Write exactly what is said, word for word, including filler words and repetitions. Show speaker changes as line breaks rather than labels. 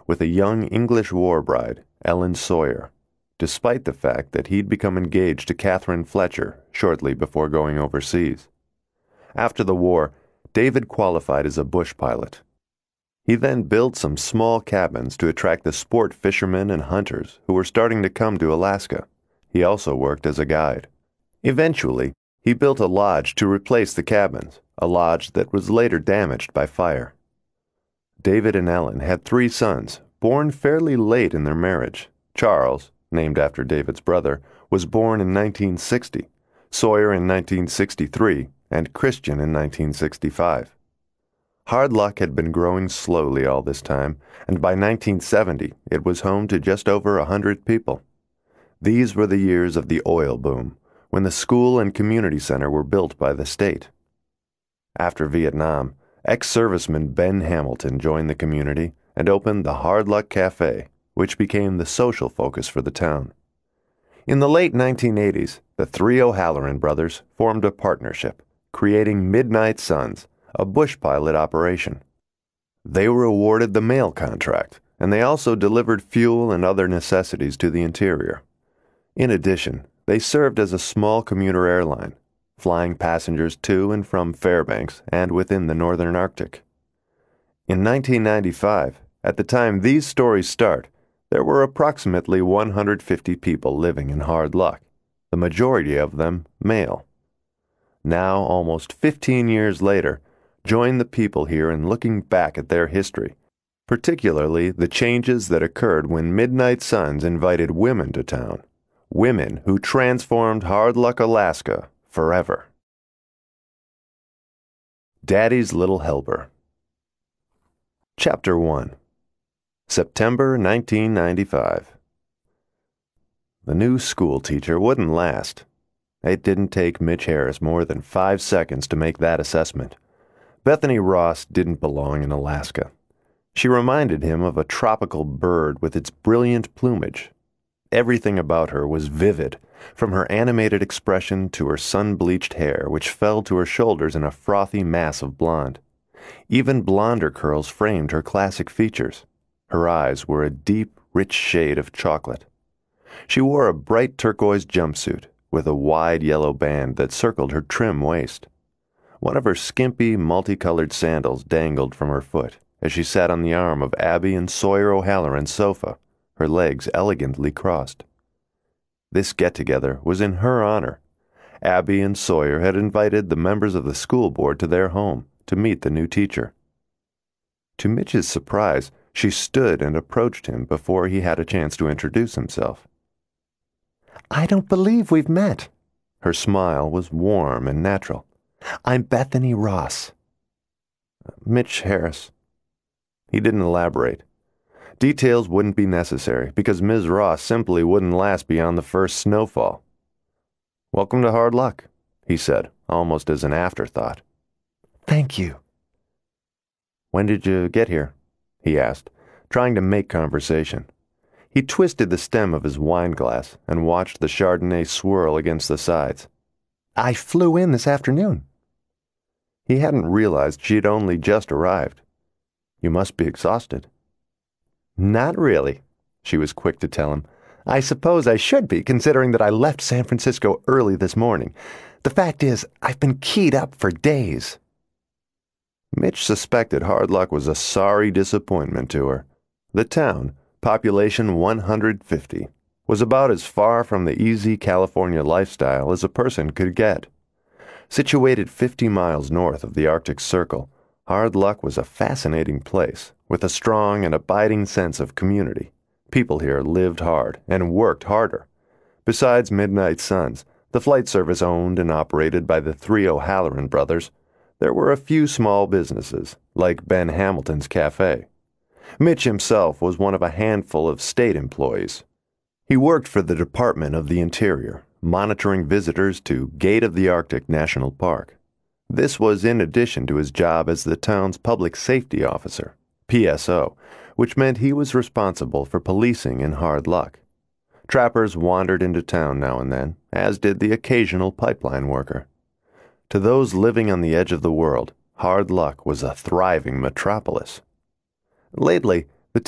with a young English war bride, Ellen Sawyer, despite the fact that he'd become engaged to Catherine Fletcher shortly before going overseas. After the war, David qualified as a bush pilot. He then built some small cabins to attract the sport fishermen and hunters who were starting to come to Alaska. He also worked as a guide. Eventually, he built a lodge to replace the cabins, a lodge that was later damaged by fire. David and Ellen had three sons, born fairly late in their marriage. Charles, named after David's brother, was born in nineteen sixty, Sawyer in nineteen sixty-three, and Christian in nineteen sixty-five. Hard Luck had been growing slowly all this time, and by nineteen seventy it was home to just over a hundred people. These were the years of the oil boom, when the school and community center were built by the state. After Vietnam, ex-serviceman Ben Hamilton joined the community and opened the Hard Luck Cafe, which became the social focus for the town. In the late nineteen eighties, the three O'Halloran brothers formed a partnership, creating Midnight Suns, a bush pilot operation. They were awarded the mail contract, and they also delivered fuel and other necessities to the interior. In addition, they served as a small commuter airline, flying passengers to and from Fairbanks and within the northern Arctic. In nineteen ninety-five, at the time these stories start, there were approximately one hundred fifty people living in Hard Luck, the majority of them male. Now, almost fifteen years later, join the people here in looking back at their history, particularly the changes that occurred when Midnight Suns invited women to town, women who transformed Hard Luck, Alaska, forever. Daddy's Little Helper. Chapter one. September nineteen ninety-five. The new school teacher wouldn't last. It didn't take Mitch Harris more than five seconds to make that assessment. Bethany Ross didn't belong in Alaska. She reminded him of a tropical bird with its brilliant plumage. Everything about her was vivid, from her animated expression to her sun-bleached hair, which fell to her shoulders in a frothy mass of blonde. Even blonder curls framed her classic features. Her eyes were a deep, rich shade of chocolate. She wore a bright turquoise jumpsuit with a wide yellow band that circled her trim waist. One of her skimpy, multicolored sandals dangled from her foot as she sat on the arm of Abby and Sawyer O'Halloran's sofa, her legs elegantly crossed. This get-together was in her honor. Abby and Sawyer had invited the members of the school board to their home to meet the new teacher. To Mitch's surprise, she stood and approached him before he had a chance to introduce himself.
"I don't believe we've met."
Her smile was warm and natural.
"I'm Bethany Ross."
"Mitch Harris." He didn't elaborate. Details wouldn't be necessary because Miz Ross simply wouldn't last beyond the first snowfall. "Welcome to Hard Luck," he said, almost as an afterthought.
"Thank you."
"When did you get here?" he asked, trying to make conversation. He twisted the stem of his wine glass and watched the Chardonnay swirl against the sides.
"I flew in this afternoon."
He hadn't realized she'd only just arrived. "You must be exhausted."
"Not really," she was quick to tell him. "I suppose I should be, considering that I left San Francisco early this morning. The fact is, I've been keyed up for days."
Mitch suspected Hard Luck was a sorry disappointment to her. The town, population one hundred fifty, was about as far from the easy California lifestyle as a person could get. Situated fifty miles north of the Arctic Circle, Hard Luck was a fascinating place with a strong and abiding sense of community. People here lived hard and worked harder. Besides Midnight Suns, the flight service owned and operated by the three O'Halloran brothers, there were a few small businesses, like Ben Hamilton's cafe. Mitch himself was one of a handful of state employees. He worked for the Department of the Interior, monitoring visitors to Gate of the Arctic National Park. This was in addition to his job as the town's public safety officer, P S O, which meant he was responsible for policing in Hard Luck. Trappers wandered into town now and then, as did the occasional pipeline worker. To those living on the edge of the world, Hard Luck was a thriving metropolis. Lately,